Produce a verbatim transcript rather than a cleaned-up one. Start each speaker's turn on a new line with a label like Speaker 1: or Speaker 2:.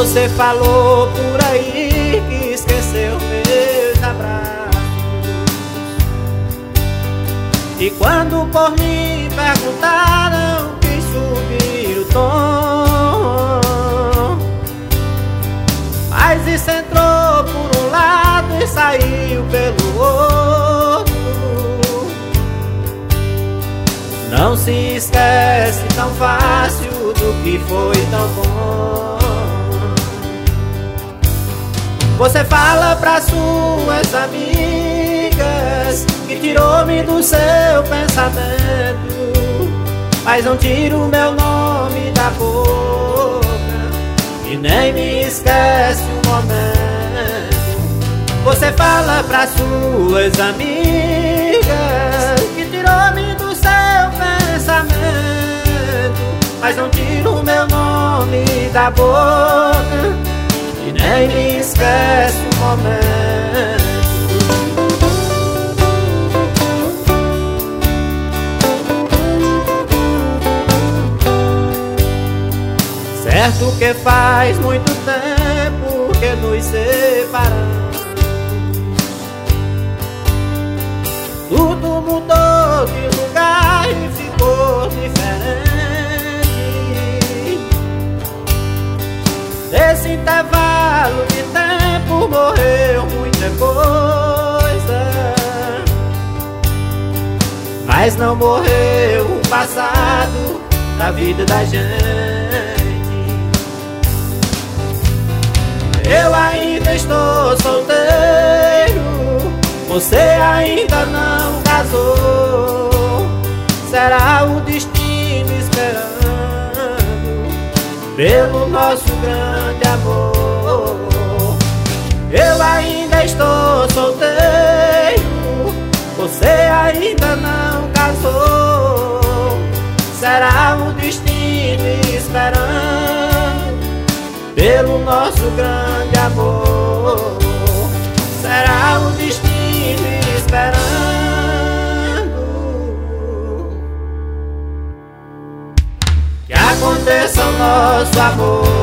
Speaker 1: Você falou por aí que esqueceu meus abraços, e quando por mim perguntaram, quis subir o tom. Mas isso entrou por um lado e saiu pelo outro. Não se esquece tão fácil do que foi tão bom. Você fala para suas amigas que tirou-me do seu pensamento, mas não tira o meu nome da boca e nem me esquece um momento. Você fala para suas amigas que tirou-me do seu pensamento, mas não tira o meu nome da boca e nem me esquece um momento. Certo que faz muito tempo que nos separamos, tudo mudou de lugar e ficou diferente. Nesse intervalo de tempo morreu muita coisa, mas não morreu o passado da vida da gente. Eu ainda estou solteiro, você ainda não casou. Será o destino esperando pelo nosso grande amor. Eu ainda estou solteiro, você ainda não casou. Será o destino esperando pelo nosso grande amor. Será o destino esperando que aconteça o nosso amor.